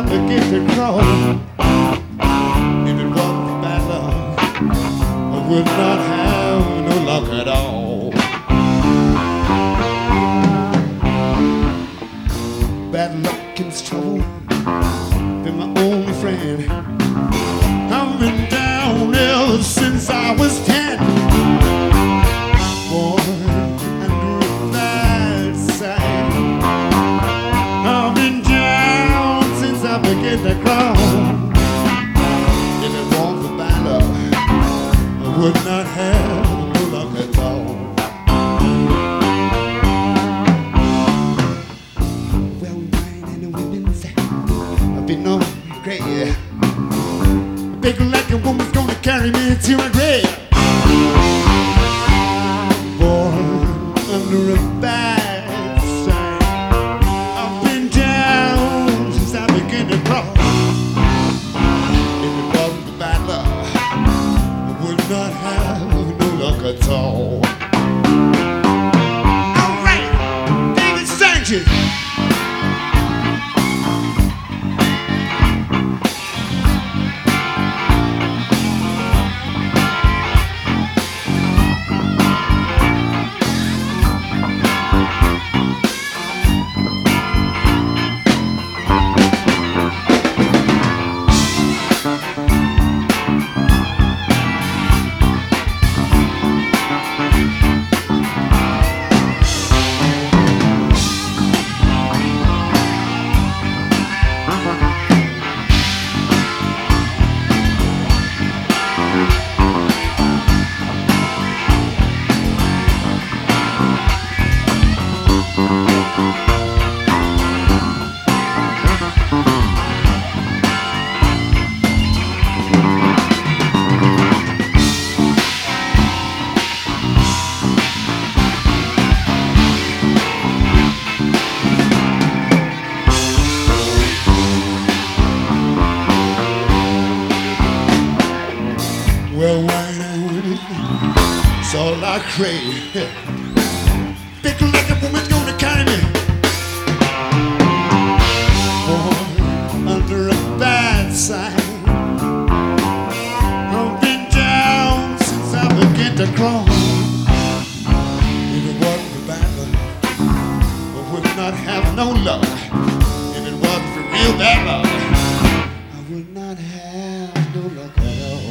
begin to crawl. If it wasn't for bad luck, I would not have no luck at all. Bad luck and trouble been my only friend. I've been down ever since I was 10. Born under a bad sign. I've been down since I began to crawl. If it wasn't for bad luck, I would not have no luck at all. Well, mine and the women's I've been on great. Big like a woman's gonna carry me to my grave. Born under a bad sign. I've been down since I began to crawl. If it wasn't for bad luck, I would not have no luck at all. All right, David Sanchez. Well, wine and women, it's all I crave. Big like a woman's gonna carry me. Born under a bad sign. I've been down since I began to crawl. If it wasn't for bad luck, I would not have no luck. If it wasn't for real bad luck, I would not have no luck at all.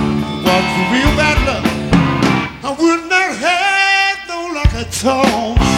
Real bad luck, I would not have no luck at all.